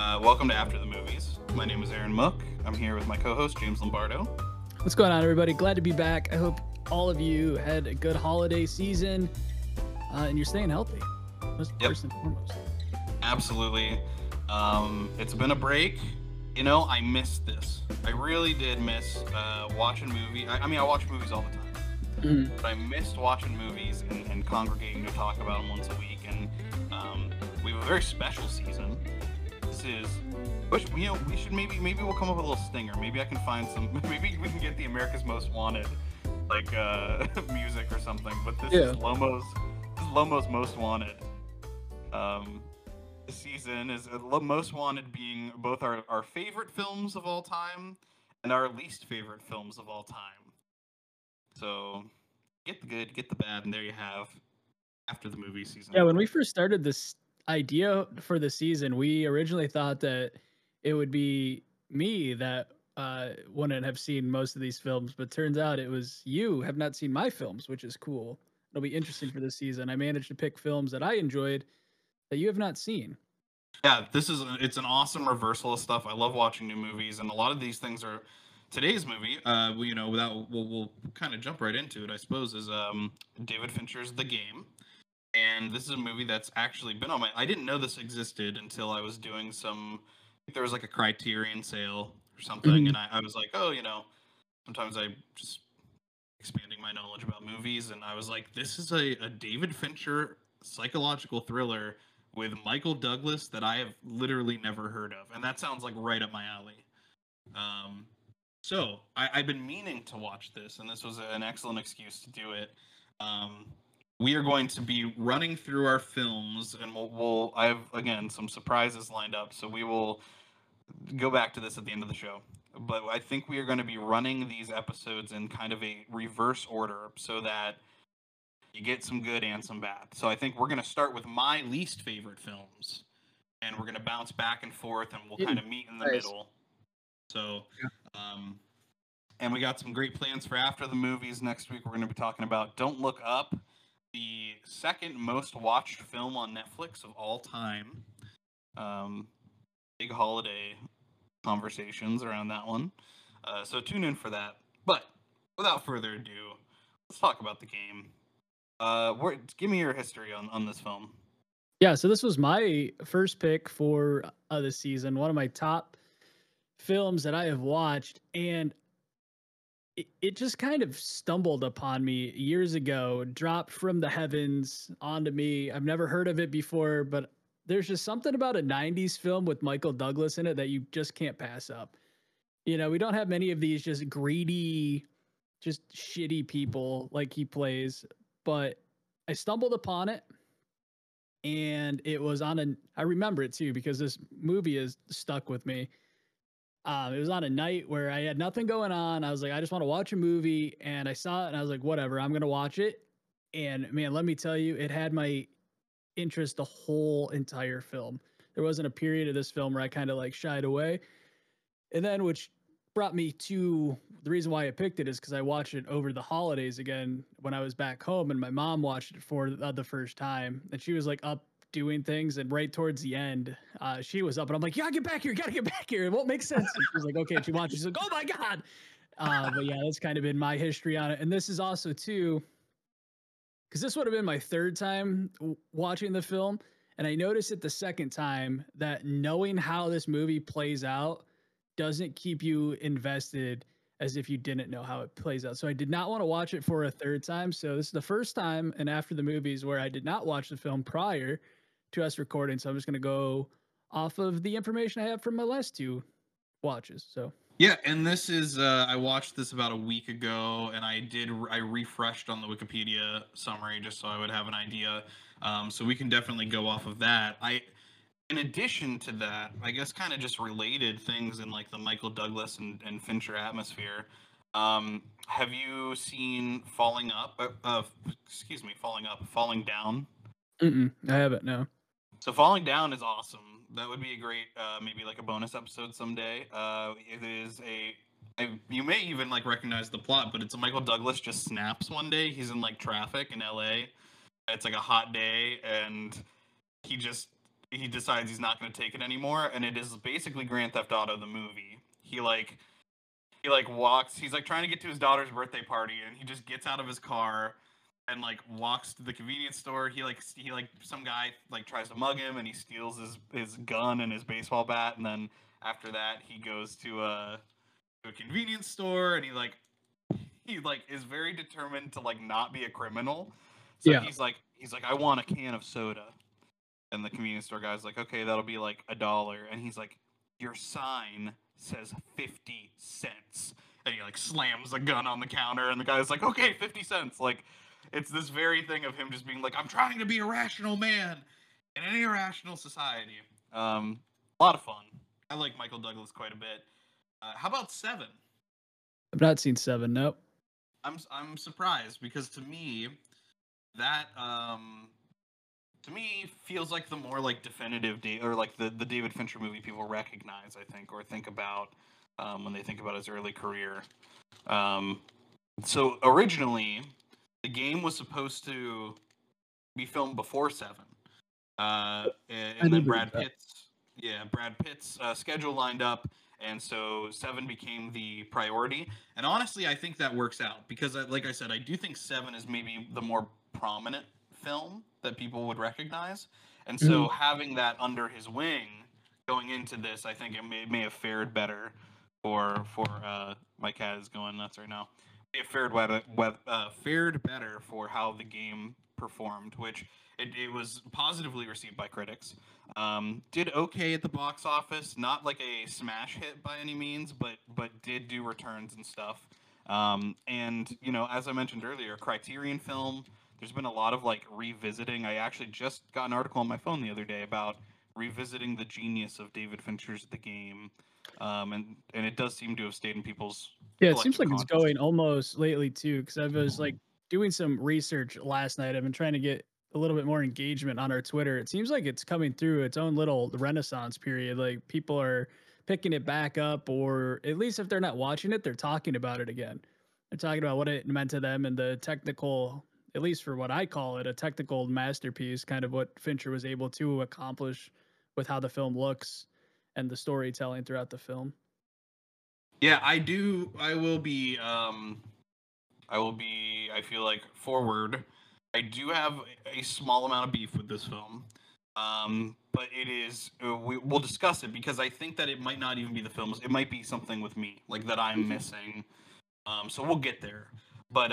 Welcome to After the Movies. My name is Aaron Mook. I'm here with my co-host James Lombardo. What's going on, everybody? Glad to be back. I hope all of you had a good holiday season and you're staying healthy. That's first and foremost. Absolutely. It's been a break. You know, I missed this. I really did miss watching movies. I watch movies all the time. But I missed watching movies and congregating to talk about them once a week. And we have a very special season. We should maybe we'll come up with a little stinger. Maybe I can find some. Maybe we can get the America's Most Wanted, like music or something. But this is Lomo's Most Wanted. This season is Most Wanted being both our favorite films of all time and our least favorite films of all time. So get the good, get the bad, and there you have After the Movie season. Yeah, when we first started this idea for the season, we originally thought that it would be me that wouldn't have seen most of these films, but turns out it was you have not seen my films, which is cool. It'll be interesting for this season. I managed to pick films that I enjoyed that you have not seen. Yeah, it's an awesome reversal of stuff. I love watching new movies, and a lot of these things are today's movie. We'll kind of jump right into it, I suppose, is David Fincher's The Game. And this is a movie that's actually been on I didn't know this existed until I was doing there was like a Criterion sale or something, and I was like, sometimes I just expanding my knowledge about movies, and I was like, this is a David Fincher psychological thriller with Michael Douglas that I have literally never heard of, and that sounds like right up my alley. So I've been meaning to watch this, and this was an excellent excuse to do it. We are going to be running through our films, and I have, again, some surprises lined up, so we will go back to this at the end of the show. But I think we are going to be running these episodes in kind of a reverse order so that you get some good and some bad. So I think we're going to start with my least favorite films, and we're going to bounce back and forth, and we'll kind of meet in the middle. So, and we got some great plans for After the Movies. Next week, we're going to be talking about Don't Look Up, the second most watched film on Netflix of all time. Big holiday conversations around that one. So tune in for that. But without further ado, let's talk about The Game. Give me your history on this film. Yeah, so this was my first pick for the season, one of my top films that I have watched, and it just kind of stumbled upon me years ago, dropped from the heavens onto me. I've never heard of it before, but there's just something about a 90s film with Michael Douglas in it that you just can't pass up. You know, we don't have many of these just greedy, just shitty people like he plays, but I stumbled upon it, and it was I remember it too because this movie is stuck with me. It was on a night where I had nothing going on. I was like, I just want to watch a movie, and I saw it, and I was like, whatever, I'm gonna watch it. And man, let me tell you, it had my interest the whole entire film. There wasn't a period of this film where I kind of like shied away. And then, which brought me to the reason why I picked it is because I watched it over the holidays again when I was back home, and my mom watched it for the first time, and she was like up doing things, and right towards the end she was up, and I'm like, yeah, get back here, gotta get back here, it won't make sense. And she was like, okay, and she watched, she's like, oh my god. But yeah, that's kind of been my history on it. And this is also too, because this would have been my third time watching the film, and I noticed it the second time that knowing how this movie plays out doesn't keep you invested as if you didn't know how it plays out. So I did not want to watch it for a third time. So this is the first time and After the Movies where I did not watch the film prior to us recording. So I'm just going to go off of the information I have from my last two watches. So yeah, and this is I watched this about a week ago, and I refreshed on the Wikipedia summary just so I would have an idea. So we can definitely go off of that. In addition to that, I guess kind of just related things in like the Michael Douglas and Fincher atmosphere. Have you seen Falling Down? I haven't, no. So Falling Down is awesome. That would be a great, maybe like a bonus episode someday. It is you may even like recognize the plot, but it's a Michael Douglas just snaps one day. He's in like traffic in LA. It's like a hot day, and he just he decides he's not going to take it anymore, and it is basically Grand Theft Auto the movie. He walks. He's like trying to get to his daughter's birthday party, and he just gets out of his car and like walks to the convenience store. He some guy like tries to mug him, and he steals his gun and his baseball bat, and then after that he goes to a convenience store, and he is very determined to like not be a criminal. So Yeah. he's like I want a can of soda, and the convenience store guy's like, okay, that'll be like $1, and he's like, your sign says 50 cents, and he like slams a gun on the counter, and the guy's like, okay, 50 cents. Like, it's this very thing of him just being like, I'm trying to be a rational man in an irrational society. A lot of fun. I like Michael Douglas quite a bit. How about Seven? I've not seen Seven. Nope. I'm surprised because to me that feels like the more like definitive or like the David Fincher movie people recognize, I think, or think about when they think about his early career. So originally the game was supposed to be filmed before Seven, and then Brad Pitt's schedule lined up, and so Seven became the priority. And honestly, I think that works out because, like I said, I do think Seven is maybe the more prominent film that people would recognize, and so having that under his wing going into this, I think it may have fared better for my cat is going nuts right now. It fared better for how the game performed, which it was positively received by critics. Did okay at the box office, not like a smash hit by any means, but did do returns and stuff. And as I mentioned earlier, Criterion Film. There's been a lot of like revisiting. I actually just got an article on my phone the other day about revisiting the genius of David Fincher's The Game, and it does seem to have stayed in people's Yeah, it seems collective like it's consciousness. going almost lately too, because I was like doing some research last night. I've been trying to get a little bit more engagement on our Twitter. It seems like it's coming through its own little renaissance period. Like people are picking it back up, or at least if they're not watching it, they're talking about it again. They're talking about what it meant to them and the technical, at least for what I call it, a technical masterpiece, kind of what Fincher was able to accomplish with how the film looks and the storytelling throughout the film. Yeah, I do. I will be. I feel like forward. I do have a small amount of beef with this film, but it is. We'll discuss it because I think that it might not even be the films. It might be something with me, like that I'm missing. So we'll get there. But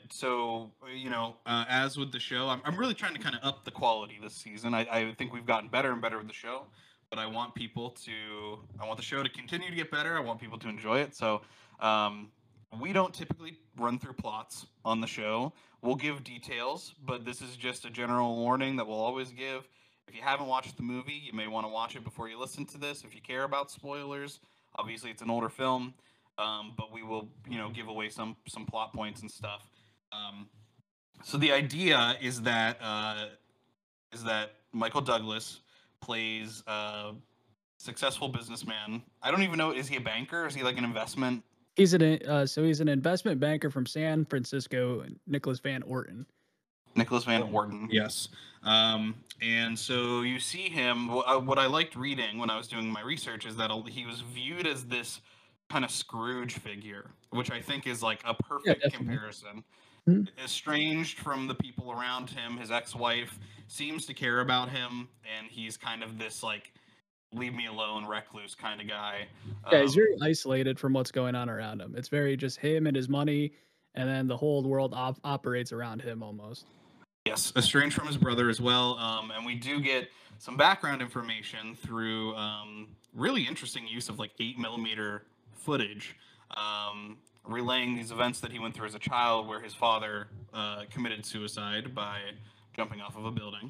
as with the show, I'm really trying to kind of up the quality this season. I think we've gotten better and better with the show, but I want the show to continue to get better. I want people to enjoy it. So we don't typically run through plots on the show. We'll give details, but this is just a general warning that we'll always give. If you haven't watched the movie, you may want to watch it before you listen to this. If you care about spoilers, obviously it's an older film. But we will, give away some plot points and stuff. So the idea is that Michael Douglas plays a successful businessman. I don't even know, is he a banker? Is he like an investment? He's an investment banker from San Francisco, Nicholas Van Orton. Nicholas Van Orton, yes. And so you see him. What I liked reading when I was doing my research is that he was viewed as this kind of Scrooge figure, which I think is like a perfect comparison. Estranged from the people around him, his ex-wife seems to care about him, and he's kind of this like leave me alone, recluse kind of guy. Yeah, he's very isolated from what's going on around him. It's very just him and his money, and then the whole world operates around him almost. Yes, estranged from his brother as well. And we do get some background information through really interesting use of like 8mm footage, relaying these events that he went through as a child, where his father committed suicide by jumping off of a building.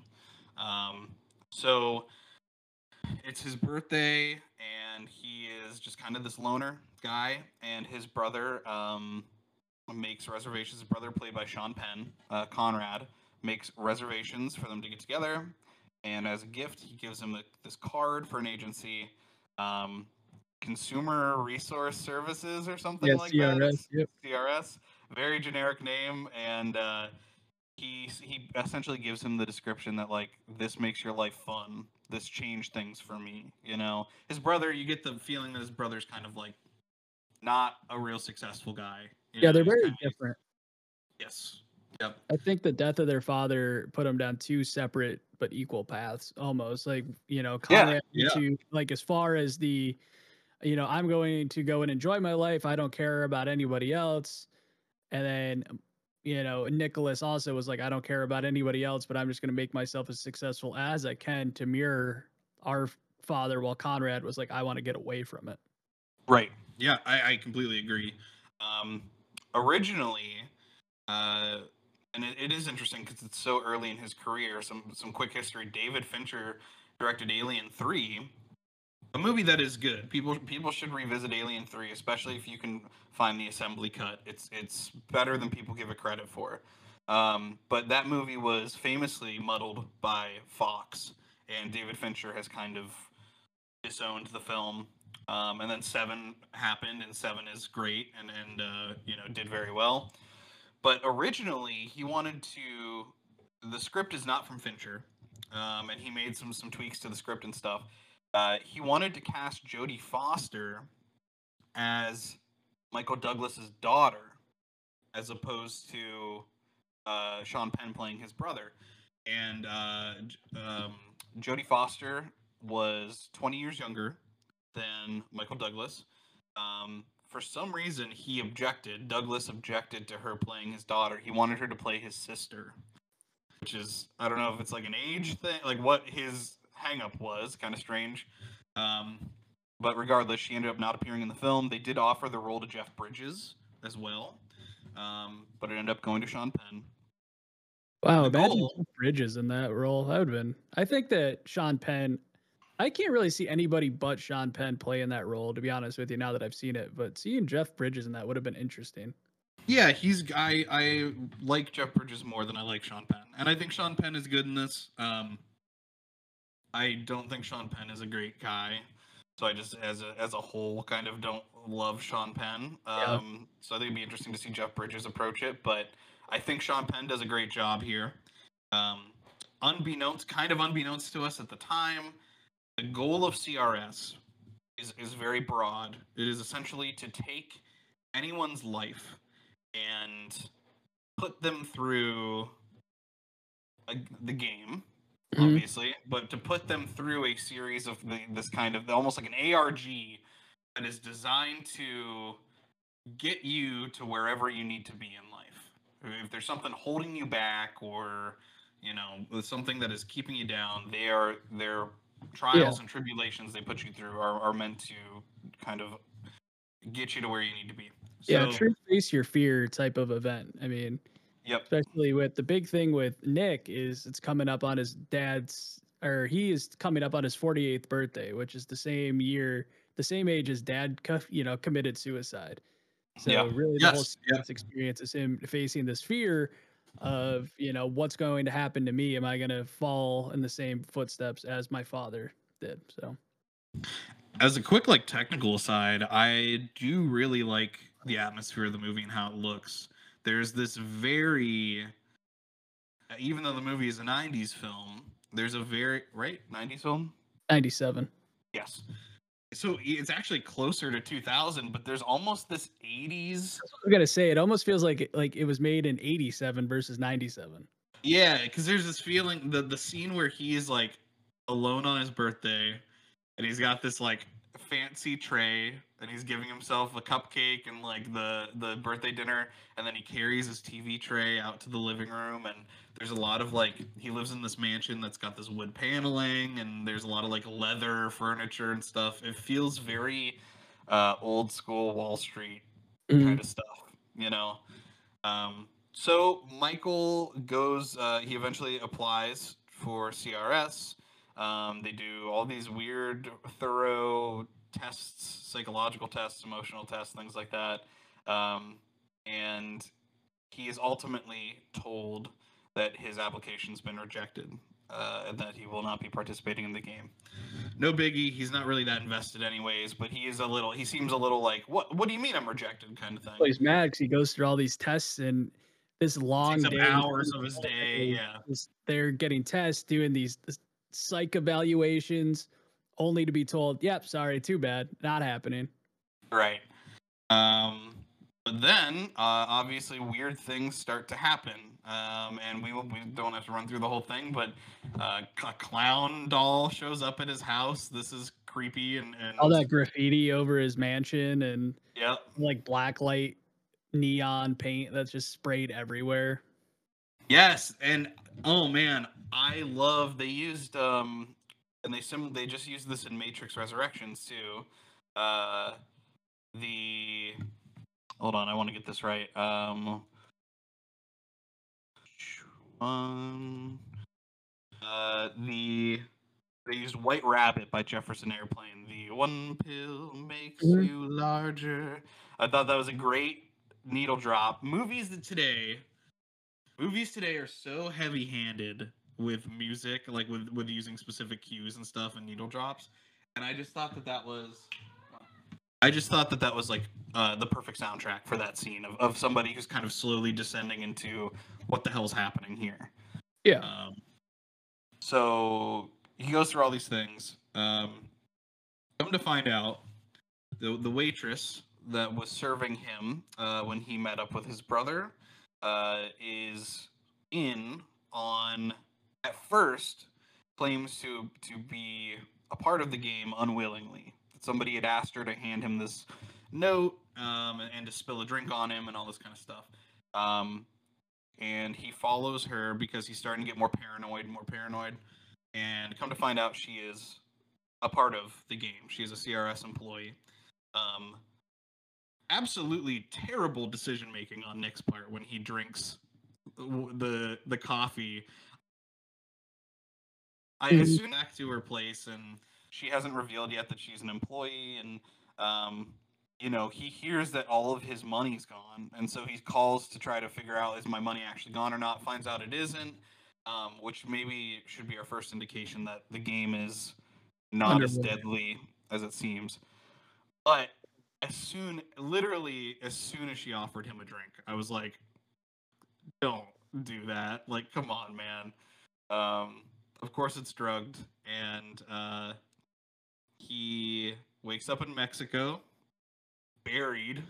So it's his birthday, and he is just kind of this loner guy, and his brother makes reservations. His brother, played by Sean Penn, Conrad, makes reservations for them to get together, and as a gift, he gives him this card for an agency, Consumer Resource Services or something like CRS, that. yep. CRS, very generic name, and he essentially gives him the description that like this makes your life fun. this changed things for me. You know, his brother, you get the feeling that his brother's kind of like not a real successful guy. You Yeah, know, they're he's very kind of, different. yes, yep, I think the death of their father put them down two separate but equal paths, almost. Like, you know, yeah, Conrad yeah, to like as far as the, you know, I'm going to go and enjoy my life. I don't care about anybody else. And then, you know, Nicholas also was like, I don't care about anybody else, but I'm just going to make myself as successful as I can to mirror our father. While Conrad was like, I want to get away from it. right, yeah, I completely agree. Um, Originally, uh, and it is interesting because it's so early in his career. Some quick history: David Fincher directed Alien 3, a movie that is good. People should revisit Alien 3, especially if you can find the assembly cut. It's better than people give it credit for. But that movie was famously muddled by Fox, and David Fincher has kind of disowned the film. And then Seven happened, and Seven is great, and you know, did very well. But originally, he wanted to. The script is not from Fincher, and he made some tweaks to the script and stuff. He wanted to cast Jodie Foster as Michael Douglas's daughter, as opposed to Sean Penn playing his brother. And Jodie Foster was 20 years younger than Michael Douglas. For some reason, he objected. Douglas objected to her playing his daughter. He wanted her to play his sister, which is, I don't know if it's like an age thing, like what his hangup was, kind of strange. Um, but regardless, she ended up not appearing in the film. They did offer the role to Jeff Bridges as well, but it ended up going to Sean Penn. Wow, The imagine goal, Jeff Bridges in that role. That would have been. I think that Sean Penn. I can't really see anybody but Sean Penn play in that role, to be honest with you. Now that I've seen it, but seeing Jeff Bridges in that would have been interesting. yeah, I like Jeff Bridges more than I like Sean Penn, and I think Sean Penn is good in this. I don't think Sean Penn is a great guy, so I just as a whole kind of don't love Sean Penn. Yeah. So I think it'd be interesting to see Jeff Bridges approach it, but I think Sean Penn does a great job here. Um, kind of unbeknownst to us at the time, the goal of CRS is very broad. It is essentially to take anyone's life and put them through the game, Mhm. obviously, but to put them through a series of this kind of almost like an ARG that is designed to get you to wherever you need to be in life. If there's something holding you back, or you know, something that is keeping you down, their Yeah. trials and tribulations they put you through are meant to kind of get you to where you need to be. Yeah. So, True face your fear type of event. I mean, yep, especially with the big thing with Nick is it's coming up on his dad's, or he is coming up on his 48th birthday, which is the same year, the same age as dad, you know, committed suicide. yeah, So really the whole yes, yep. CBS experience is him facing this fear of, you know, what's going to happen to me? Am I going to fall in the same footsteps as my father did? So, As a quick like technical aside, I do really like the atmosphere of the movie and how it looks. There's this very, even though the movie is a 90s film, there's a very, right, 90s film? 97. Yes. So it's actually closer to 2000, but there's almost this 80s. I got to say, it almost feels like it was made in 87 versus 97. Yeah, because there's this feeling, the scene where he is like alone on his birthday, and he's got this like fancy tray, and he's giving himself a cupcake and like the birthday dinner, and then he carries his TV tray out to the living room, and there's a lot of like, he lives in this mansion that's got this wood paneling, and there's a lot of like leather furniture and stuff. It feels very old school Wall Street kind Mhm. of stuff, you know. So Michael goes. He eventually applies for CRS. They do all these weird, thorough tests, psychological tests, emotional tests, things like that. And he is ultimately told that his application's been rejected, and that he will not be participating in the game. No biggie. He's not really that invested, anyways. But he is a little. He seems a little like, what? What do you mean I'm rejected? Kind of Well, thing. he's mad because he goes through all these tests and this Takes long up day. hours of his day. Yeah. They're getting tests, doing these psych evaluations, only to be told, "Yep, sorry, too bad, not happening." Right. But then, obviously, weird things start to happen, and we don't have to run through the whole thing. But a clown doll shows up at his house. This is creepy All and that graffiti over his mansion and yep. like blacklight neon paint that's just sprayed everywhere. Yes, and oh man, I love they used and they just used this in Matrix Resurrections too. The hold on, I want to get this right. They used White Rabbit by Jefferson Airplane. The one pill makes you larger. I thought that was a great needle drop. Movies today are so heavy-handed with music, like with using specific cues and stuff and needle drops. And I just thought that was like the perfect soundtrack for that scene of somebody who's kind of slowly descending into what the hell's happening here. Yeah. So he goes through all these things. Come to find out, the waitress that was serving him when he met up with his brother is in on, at first, claims to be a part of the game unwillingly. Somebody had asked her to hand him this note and to spill a drink on him and all this kind of stuff. And he follows her because he's starting to get more paranoid. And come to find out, she is a part of the game. She's a CRS employee. Absolutely terrible decision making on Nick's part when he drinks the coffee. I assume back to her place, and she hasn't revealed yet that she's an employee, and he hears that all of his money's gone, and so he calls to try to figure out, is my money actually gone or not? Finds out it isn't, which maybe should be our first indication that the game is not as deadly as it seems. But literally as soon as she offered him a drink, I was like, don't do that. Like, come on, man. Of course it's drugged, and he wakes up in Mexico, buried.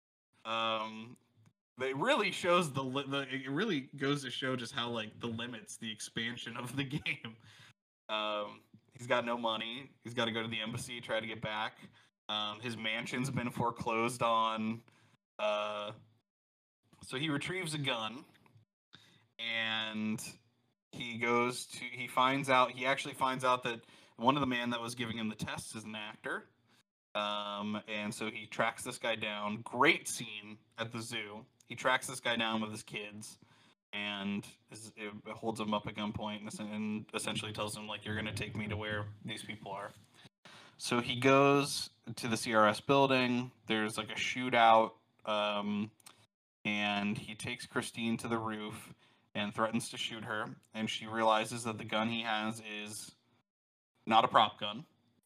It really shows it really goes to show just how like the limits, the expansion of the game. He's got no money. He's got to go to the embassy, try to get back. His mansion's been foreclosed on. So he retrieves a gun, and he actually finds out that one of the men that was giving him the tests is an actor. And so he tracks this guy down. Great scene at the zoo. He tracks this guy down with his kids, and it holds him up at gunpoint and essentially tells him, like, you're going to take me to where these people are. So he goes to the CRS building. There's like a shootout, and he takes Christine to the roof and threatens to shoot her. And she realizes that the gun he has is not a prop gun.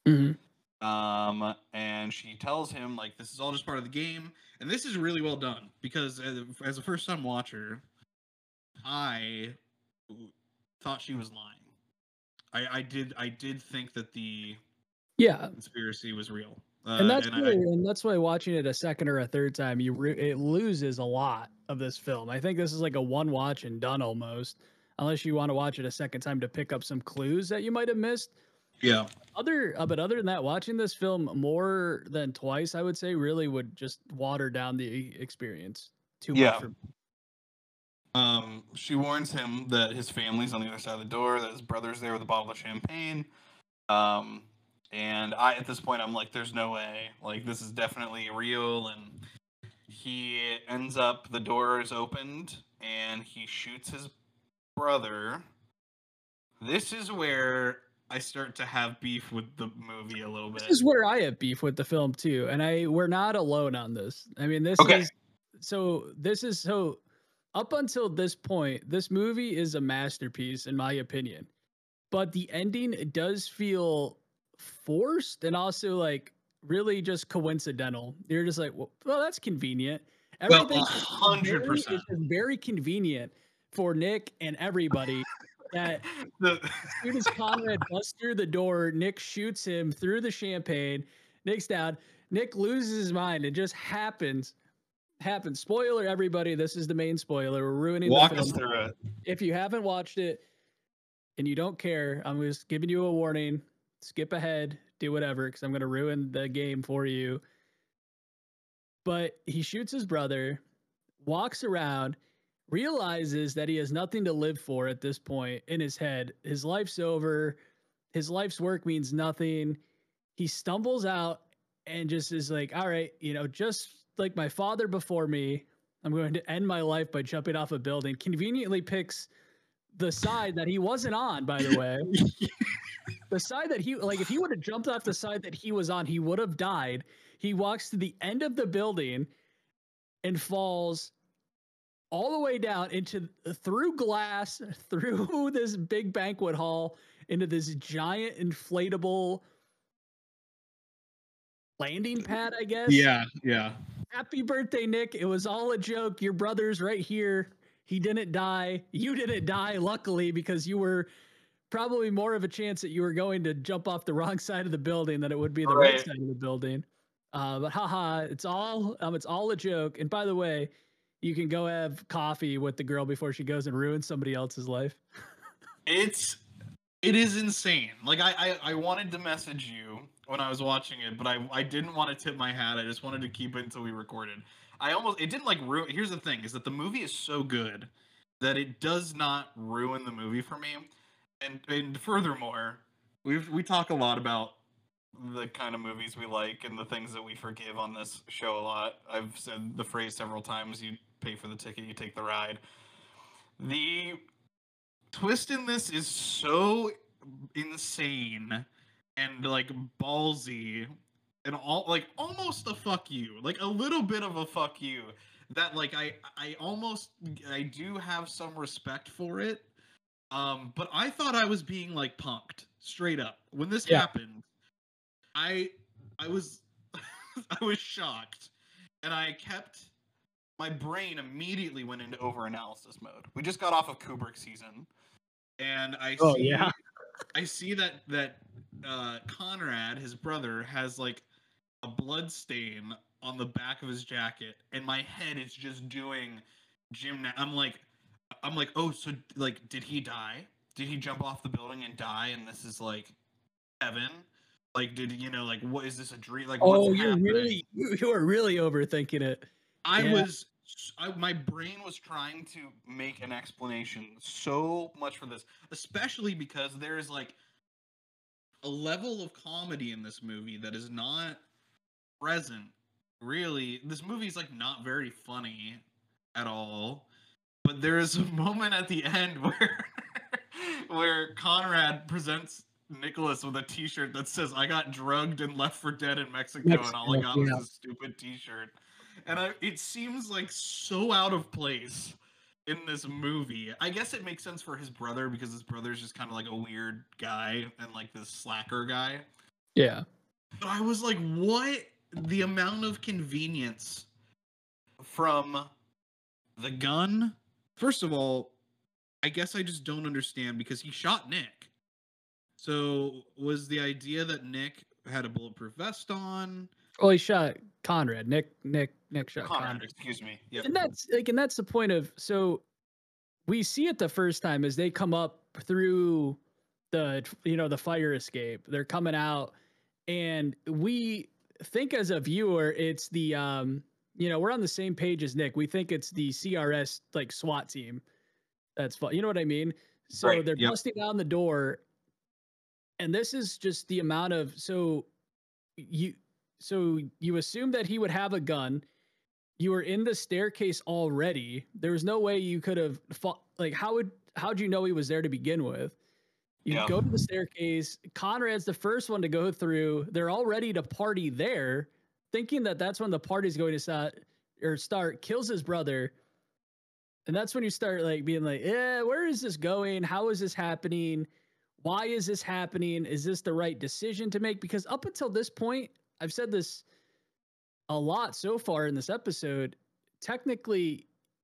And she tells him, like, this is all just part of the game. And this is really well done, because as a first-time watcher, I thought she was lying. I did think that the conspiracy was real. And that's why watching it a second or a third time, it loses a lot of this film. I think this is like a one watch and done almost, unless you want to watch it a second time to pick up some clues that you might have missed. Yeah. But other than that, watching this film more than twice, I would say, really would just water down the experience too much for me. She warns him that his family's on the other side of the door, that his brother's there with a bottle of champagne. And at this point, I'm like, there's no way. Like, this is definitely real. And he ends up, the door is opened, and he shoots his brother. This is where I start to have beef with the movie a little bit. This is where I have beef with the film, too. And we're not alone on this. I mean, this is up until this point, this movie is a masterpiece, in my opinion. But the ending does feel forced and also like really just coincidental. You're just like, well, that's convenient. Everything 100% is very convenient for Nick and everybody that The- as soon as Conrad busts through the door, Nick shoots him through the champagne. Nick's down. Nick loses his mind. It just happens. Spoiler, everybody. This is the main spoiler. We're ruining Walk the us film. through it. If you haven't watched it and you don't care, I'm just giving you a warning. Skip ahead, do whatever, because I'm going to ruin the game for you. But he shoots his brother, walks around, realizes that he has nothing to live for at this point in his head. His life's over. His life's work means nothing. He stumbles out and just is like, all right, just like my father before me, I'm going to end my life by jumping off a building. Conveniently picks the side that he wasn't on, by the way. The side that if he would have jumped off the side that he was on, he would have died. He walks to the end of the building and falls all the way down through glass, through this big banquet hall, into this giant inflatable landing pad, I guess. Yeah. Happy birthday, Nick. It was all a joke. Your brother's right here. He didn't die. You didn't die, luckily, because you were probably more of a chance that you were going to jump off the wrong side of the building than it would be the right side of the building. But haha, it's all a joke. And by the way, you can go have coffee with the girl before she goes and ruins somebody else's life. It is insane. Like I wanted to message you when I was watching it, but I didn't want to tip my hat. I just wanted to keep it until we recorded. It didn't like ruin. Here's the thing: is that the movie is so good that it does not ruin the movie for me. And furthermore, we talk a lot about the kind of movies we like and the things that we forgive on this show a lot. I've said the phrase several times: you pay for the ticket, you take the ride. The twist in this is so insane and like ballsy and all like almost a fuck you, like a little bit of a fuck you, that like I do have some respect for it. But I thought I was being like punked straight up when this happened. I was I was shocked, and my brain immediately went into over-analysis mode. We just got off of Kubrick season, and I see that Conrad, his brother, has like a blood stain on the back of his jacket, and my head is just doing I'm like, oh, so like, did he die? Did he jump off the building and die? And this is like heaven? Like, like, what is this, a dream? Like, what's happening? You are really overthinking it. My brain was trying to make an explanation so much for this, especially because there is like a level of comedy in this movie that is not present. Really, this movie is like not very funny at all. But there is a moment at the end where Conrad presents Nicholas with a T-shirt that says, "I got drugged and left for dead in Mexico, and all I got was this stupid T-shirt." And it seems like so out of place in this movie. I guess it makes sense for his brother, because his brother's just kind of like a weird guy and like this slacker guy. Yeah. But I was like, what? The amount of convenience from the gun. First of all, I guess I just don't understand, because he shot Nick. So was the idea that Nick had a bulletproof vest on? Well, he shot Conrad. Nick shot Conrad. Excuse me. Yep. And that's the point of, so we see it the first time as they come up through the fire escape. They're coming out, and we think as a viewer it's the we're on the same page as Nick. We think it's the CRS like SWAT team. That's fun. You know what I mean? So right. They're busting down the door, and this is just the amount of so you assume that he would have a gun. You were in the staircase already. There was no way you could have fought. Like, how'd you know he was there to begin with? You go to the staircase. Conrad's the first one to go through. They're all ready to party there, thinking that that's when the party's going to start. Kills his brother. And that's when you start like being like, where is this going? How is this happening? Why is this happening? Is this the right decision to make? Because up until this point, I've said this a lot so far in this episode, technically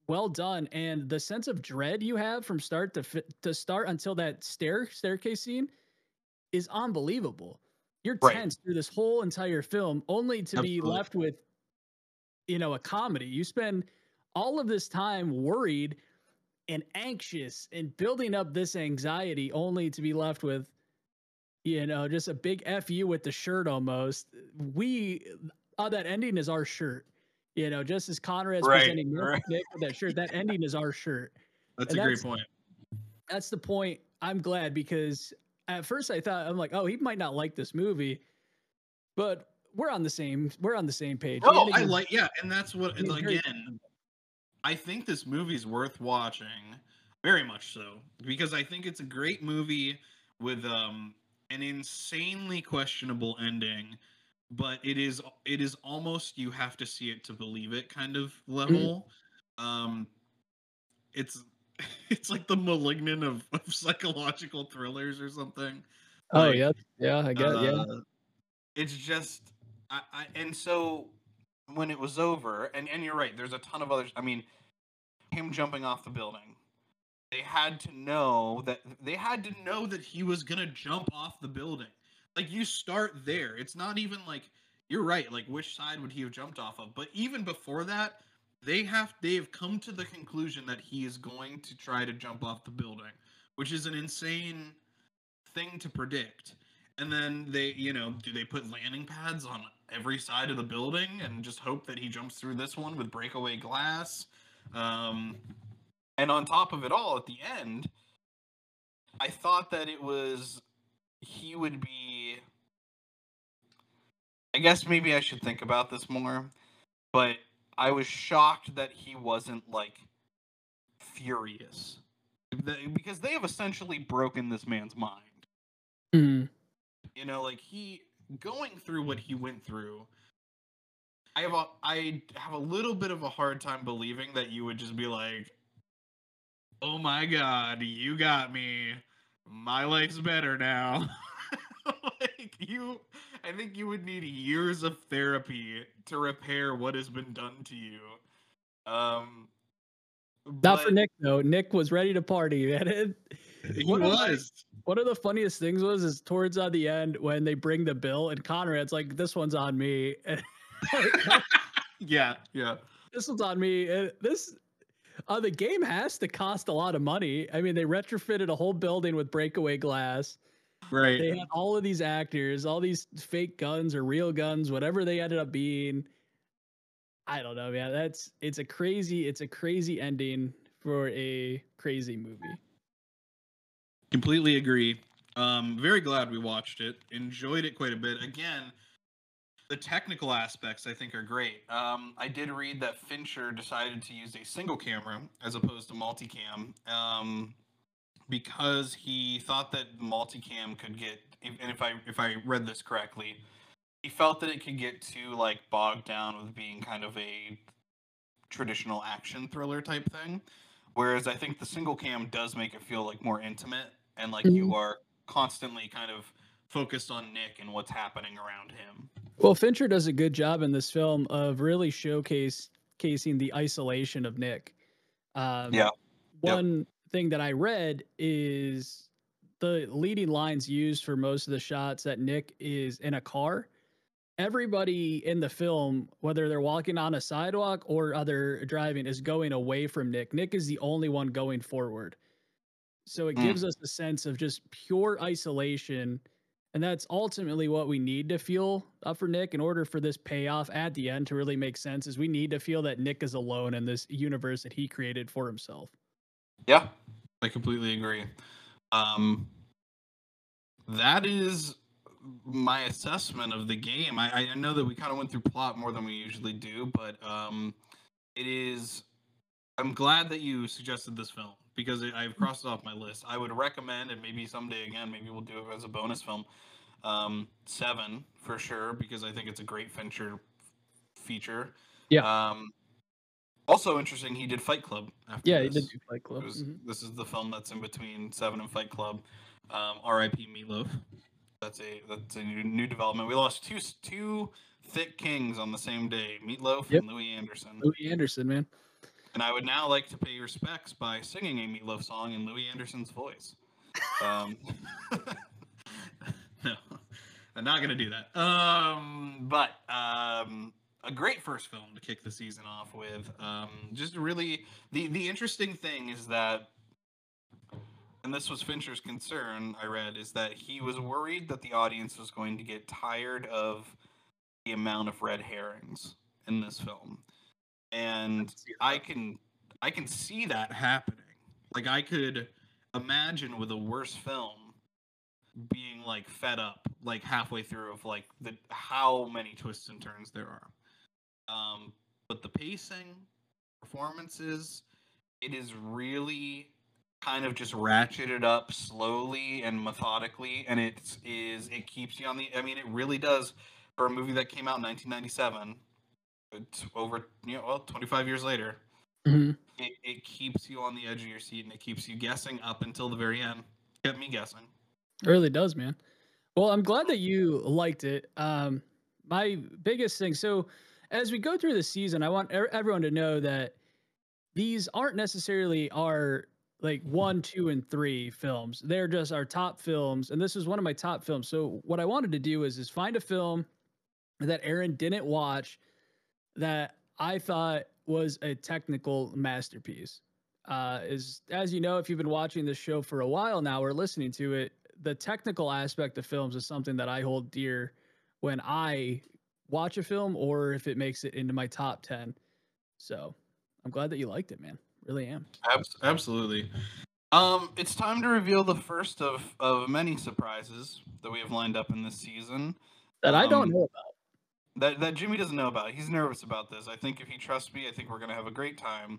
well done, and the sense of dread you have from start to start until that staircase scene is unbelievable. You're Right. tense through this whole entire film, only to be Absolutely. left with, a comedy. You spend all of this time worried and anxious and building up this anxiety, only to be left with, just a big fu with the shirt. Almost, we that ending is our shirt. Just as Conrad's Right. presenting Right. Nick with that shirt, that ending is our shirt. That's And a great that's point. that's the point. I'm glad, because at first I thought, I'm like, oh, he might not like this movie, but we're on the same page. The No, ending I is like, yeah, and that's what, is very again, I think this movie's worth watching, very much so, because I think it's a great movie with an insanely questionable ending, but it is almost, you have to see it to believe it kind of Mhm. level. Um it's it's like the Malignant of psychological thrillers or something. Oh Like yeah, yeah, I get yeah. uh it's just, and so when it was over, and you're right, there's a ton of others. I mean, him jumping off the building. They had to know that he was gonna jump off the building. Like, you start there. It's not even like, you're right, like, which side would he have jumped off of? But even before that, they have come to the conclusion that he is going to try to jump off the building, which is an insane thing to predict. And then do they put landing pads on every side of the building and just hope that he jumps through this one with breakaway glass? Um, and on top of it all, at the end, I thought that he would be. I guess maybe I should think about this more, but I was shocked that he wasn't, like, furious. Because they have essentially broken this man's mind. Mhm. Like, going through what he went through, I have a little bit of a hard time believing that you would just be like, "Oh my god, you got me. My life's better now." Like, I think you would need years of therapy to repair what has been done to you. Um, Not for but Nick though. Nick was ready to party, man. he One of my was. one of the funniest things was is towards on the end when they bring the bill and Conrad's like, "This one's on me." And like, Yeah, yeah. this one's on me. And the game has to cost a lot of money. I mean, they retrofitted a whole building with breakaway glass. Right. They had all of these actors, all these fake guns or real guns, whatever they ended up being. I don't know, man. It's a crazy ending for a crazy movie. Completely agree. Very glad we watched it. Enjoyed it quite a bit. Again, the technical aspects I think are great. I did read that Fincher decided to use a single camera as opposed to multicam, because he thought that multicam could get, and if I read this correctly, he felt that it could get too, like, bogged down with being kind of a traditional action thriller type thing. Whereas I think the single cam does make it feel like more intimate, and like Mhm. you are constantly kind of focused on Nick and what's happening around him. Well, Fincher does a good job in this film of really casing the isolation of Nick. Um, Yeah. Yep. One thing that I read is the leading lines used for most of the shots that Nick is in a car. Everybody in the film, whether they're walking on a sidewalk or other driving, is going away from Nick. Nick is the only one going forward. So it Mm. gives us a sense of just pure isolation. And that's ultimately what we need to feel for Nick in order for this payoff at the end to really make sense. Is we need to feel that Nick is alone in this universe that he created for himself. Yeah. I completely agree. Um, that is my assessment of the game. I know that we kind of went through plot more than we usually do, but it is. I'm glad that you suggested this film because I've crossed it off my list. I would recommend, and maybe someday again, maybe we'll do it as a bonus film. Seven for sure because I think it's a great Fincher feature. Yeah. Um, Also interesting, he did Fight Club after Yeah, he did this. do Fight Club. This is the film that's in between Seven and Fight Club. R.I.P. Meatloaf. That's a new development. We lost two thick kings on the same day, Meatloaf Yep. and Louis Anderson. Louis Anderson, man. And I would now like to pay respects by singing a Meatloaf song in Louis Anderson's voice. Um, no, I'm not gonna do that. But a great first film to kick the season off with. Just really, the interesting thing is that, and this was Fincher's concern, I read, is that he was worried that the audience was going to get tired of the amount of red herrings in this film. And I can see that happening. Like, I could imagine with a worse film being like fed up like halfway through of like the how many twists and turns there are. But the pacing, performances, it is really kind of just ratcheted up slowly and methodically, and it keeps you on the. I mean, it really does for a movie that came out in 1997. It's over 25 years later. Mm-hmm. It keeps you on the edge of your seat, and it keeps you guessing up until the very end. Kept me guessing. It really does, man. Well, I'm glad that you liked it. My biggest thing. So, as we go through the season, I want everyone to know that these aren't necessarily our like 1, 2, and 3 films. They're just our top films, and this is one of my top films. So, what I wanted to do is find a film that Aaron didn't watch that I thought was a technical masterpiece. Is as you know, if you've been watching this show for a while now or listening to it, the technical aspect of films is something that I hold dear when I watch a film or if it makes it into my top 10. So I'm glad that you liked it, man. Really am. Absolutely. It's time to reveal the first of many surprises that we have lined up in this season. That I don't know about. That Jimmy doesn't know about. He's nervous about this. I think if he trusts me, I think we're gonna have a great time.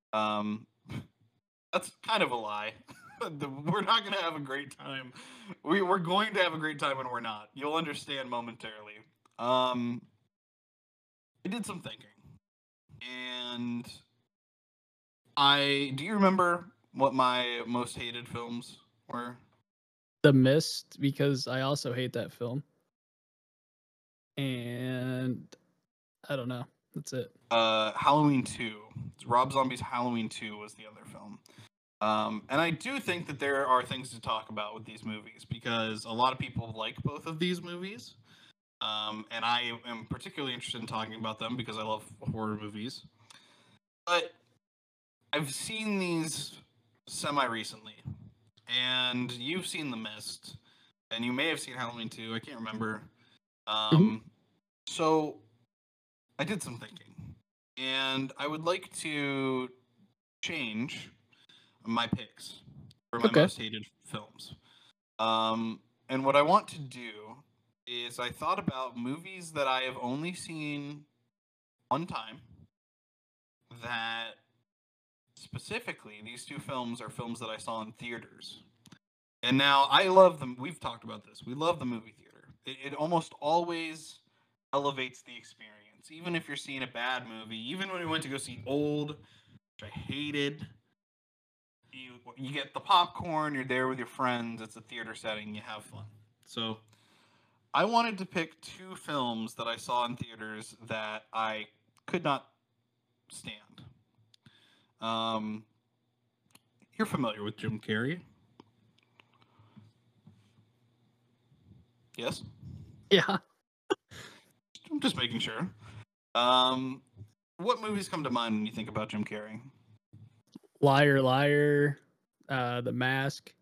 That's kind of a lie. We're not gonna have a great time. We're going to have a great time when we're not. You'll understand momentarily. I did some thinking, and do you remember what my most hated films were? The Mist, because I also hate that film. And I don't know. That's it. Halloween 2. Rob Zombie's Halloween 2 was the other film. And I do think that there are things to talk about with these movies because a lot of people like both of these movies. And I am particularly interested in talking about them because I love horror movies. But I've seen these semi-recently. And you've seen The Mist. And you may have seen Halloween 2. I can't remember. So I did some thinking. And I would like to change my picks for my most hated films. And what I want to do is I thought about movies that I have only seen one time that specifically these two films are films that I saw in theaters. And now I love them. We've talked about this. We love the movie theater. It almost always elevates the experience. Even if you're seeing a bad movie, even when we went to go see Old, which I hated, you get the popcorn, you're there with your friends, it's a theater setting, you have fun. So I wanted to pick two films that I saw in theaters that I could not stand. You're familiar with Jim Carrey? Yes? Yeah. I'm just making sure. What movies come to mind when you think about Jim Carrey? Liar, Liar, The Mask,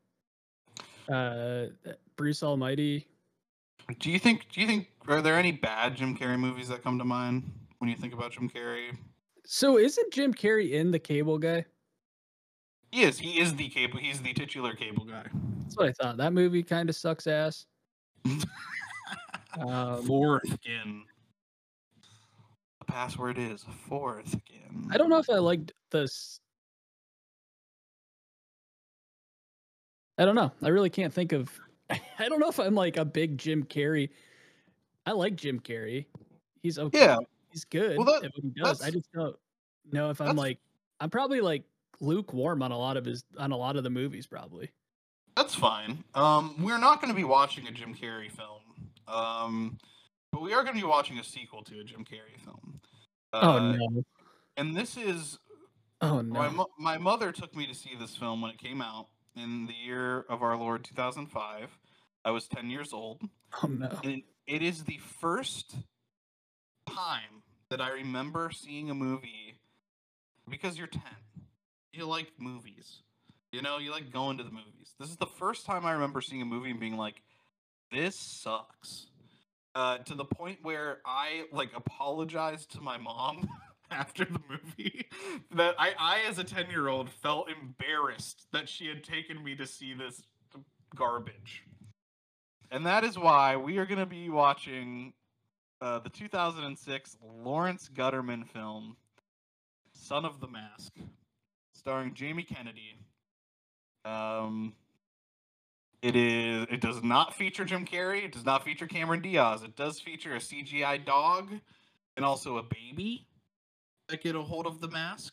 Bruce Almighty. Do you think are there any bad Jim Carrey movies that come to mind when you think about Jim Carrey? So isn't Jim Carrey in The Cable Guy? He is. He is the cable. He's the titular cable guy. That's what I thought. That movie kind of sucks ass. Foreskin. The password is foreskin. I don't know if I liked this. I don't know. I really can't think of. I don't know if I'm like a big Jim Carrey. I like Jim Carrey. He's okay. Yeah. He's good at what he does. I just don't know if I'm like. I'm probably like lukewarm on a lot of the movies. Probably. That's fine. We're not going to be watching a Jim Carrey film. But we are going to be watching a sequel to a Jim Carrey film. Oh no! And this is Oh no. My mother took me to see this film when it came out in the year of our Lord 2005. I was 10 years old, Oh no. and it is the first time that I remember seeing a movie because you're 10. You like movies. You know, you like going to the movies. This is the first time I remember seeing a movie and being like, this sucks. To the point where I like apologized to my mom after the movie that I as a 10-year-old felt embarrassed that she had taken me to see this garbage. And that is why we are going to be watching the 2006 Lawrence Gutterman film, Son of the Mask, starring Jamie Kennedy. It does not feature Jim Carrey. It does not feature Cameron Diaz. It does feature a CGI dog and also a baby that get a hold of the mask.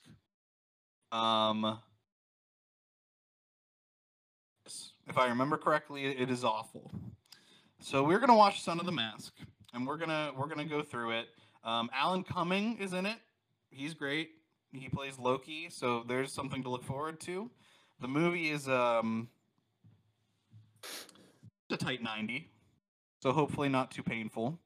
If I remember correctly, it is awful. So we're gonna watch Son of the Mask, and we're gonna go through it. Alan Cumming is in it. He's great. He plays Loki, so there's something to look forward to. The movie is a tight 90, so hopefully not too painful.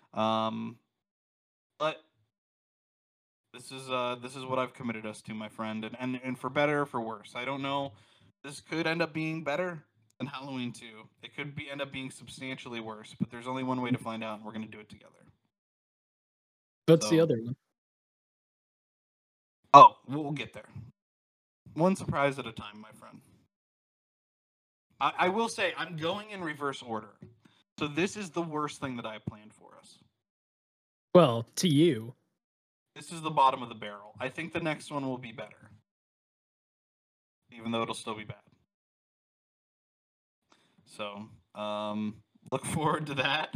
But this is what I've committed us to, my friend, and for better or for worse. I don't know. This could end up being better than Halloween 2. It could end up being substantially worse, but there's only one way to find out, and we're going to do it together. What's the other one? Oh, we'll get there. One surprise at a time, my friend. I will say I'm going in reverse order. So this is the worst thing that I planned for us. Well, to you. This is the bottom of the barrel. I think the next one will be better. Even though it'll still be bad. So, look forward to that.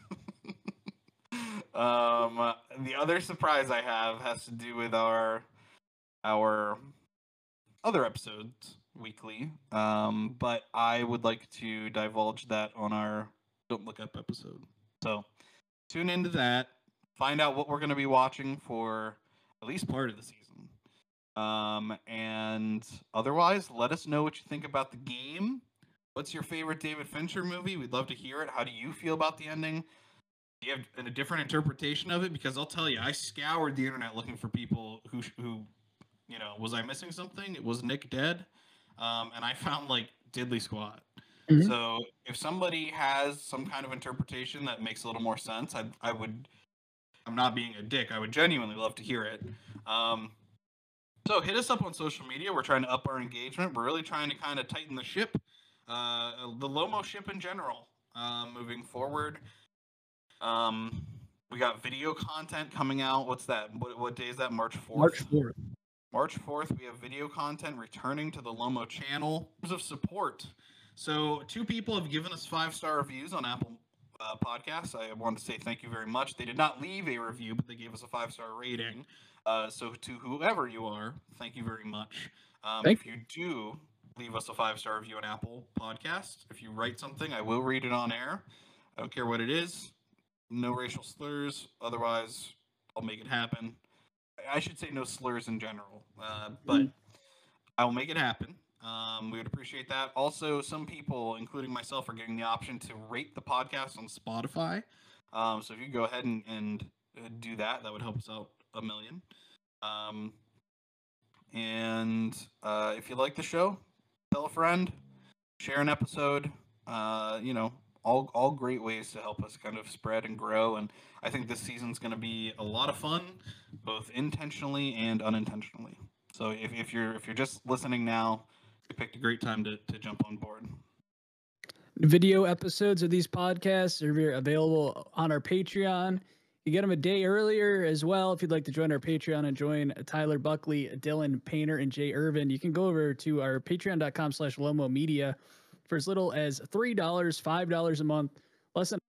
The other surprise I have has to do with our other episodes weekly. But I would like to divulge that on our Don't Look Up episode. So, tune into that. Find out what we're going to be watching for at least part of the season. And otherwise, let us know what you think about the game. What's your favorite David Fincher movie? We'd love to hear it. How do you feel about the ending? Do you have a different interpretation of it? Because I'll tell you, I scoured the internet looking for people who you know, was I missing something? Was Nick dead? And I found like diddly squat. Mm-hmm. So if somebody has some kind of interpretation that makes a little more sense, I would. I'm not being a dick. I would genuinely love to hear it. So hit us up on social media. We're trying to up our engagement. We're really trying to kind of tighten the ship, the Lomo ship in general, moving forward. We got video content coming out. What's that? What day is that? March 4th? March 4th. March 4th, we have video content returning to the Lomo channel. Of support. So 2 people have given us 5-star reviews on Apple Podcasts. I want to say thank you very much. They did not leave a review, but they gave us a 5-star rating. So to whoever you are, thank you very much. If you do leave us a 5-star review on Apple Podcasts, if you write something, I will read it on air. I don't care what it is. No racial slurs. Otherwise, I'll make it happen. I should say no slurs in general, but I will make it happen. We would appreciate that. Also, some people, including myself, are getting the option to rate the podcast on Spotify. So if you go ahead and do that, that would help us out a million. And if you like the show, tell a friend, share an episode. You know, all great ways to help us kind of spread and grow. And I think this season's going to be a lot of fun, both intentionally and unintentionally. So if you're just listening now, you picked a great time to jump on board. Video episodes of these podcasts are available on our Patreon. You get them a day earlier as well. If you'd like to join our Patreon and join Tyler Buckley, Dylan Painter, and Jay Irvin, you can go over to our patreon.com/Lomo Media for as little as $3, $5 a month, less than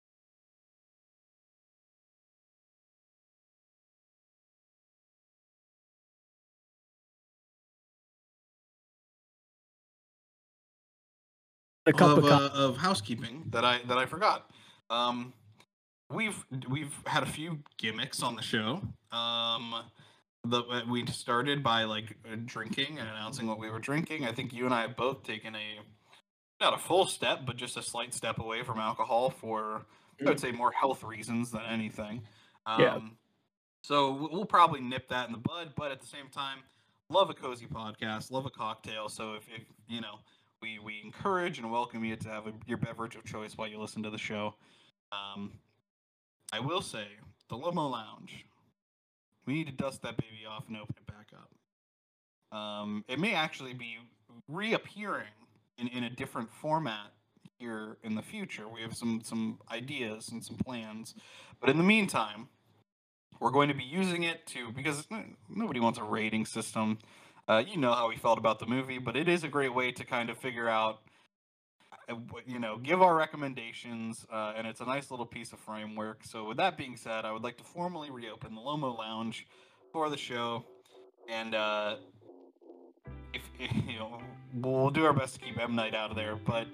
a cup of housekeeping that I forgot. We've had a few gimmicks on the show. we started by like drinking and announcing what we were drinking. I think you and I have both taken not a full step, but just a slight step away from alcohol for, I would say, more health reasons than anything. Yeah. So we'll probably nip that in the bud, but at the same time, love a cozy podcast, love a cocktail. So if you know, we encourage and welcome you to have your beverage of choice while you listen to the show. I will say, the Limo Lounge, we need to dust that baby off and open it back up. It may actually be reappearing in a different format here in the future. We have some ideas and some plans, but in the meantime, we're going to be using it because nobody wants a rating system. You know how we felt about the movie, but it is a great way to kind of figure out, give our recommendations, and it's a nice little piece of framework. So with that being said, I would like to formally reopen the Lomo Lounge for the show, and if we'll do our best to keep M Night out of there, but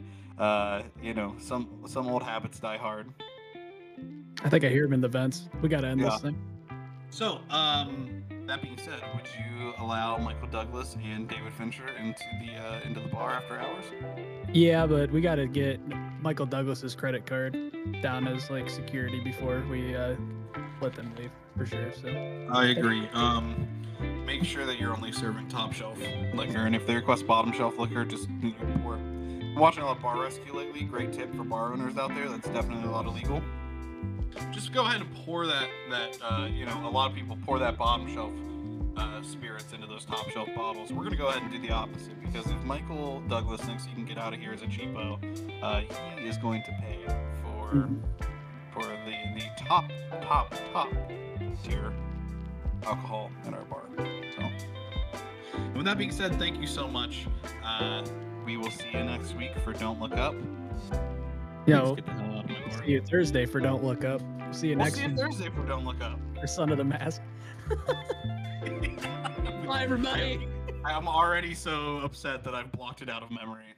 some old habits die hard. I think I hear him in the vents. We gotta end this thing. So, that being said, would you allow Michael Douglas and David Fincher into the bar after hours? Yeah, but we gotta get Michael Douglas's credit card down as like security before we let them leave for sure. So I agree. Make sure that you're only serving top shelf liquor, and if they request bottom shelf liquor, just pour. I'm watching a lot of Bar Rescue lately. Great tip for bar owners out there. That's definitely a lot illegal. Just go ahead and pour that. A lot of people pour that bottom shelf spirits into those top shelf bottles. We're gonna go ahead and do the opposite, because if Michael Douglas thinks he can get out of here as a cheapo, he is going to pay for the top tier alcohol in our bar. So, and with that being said, thank you so much. We will see you next week for Don't Look Up. Yeah, see you Thursday for Don't Look Up. See you next Thursday for Don't Look Up. For Son of the Mask. Bye, everybody. I'm already so upset that I've blocked it out of memory.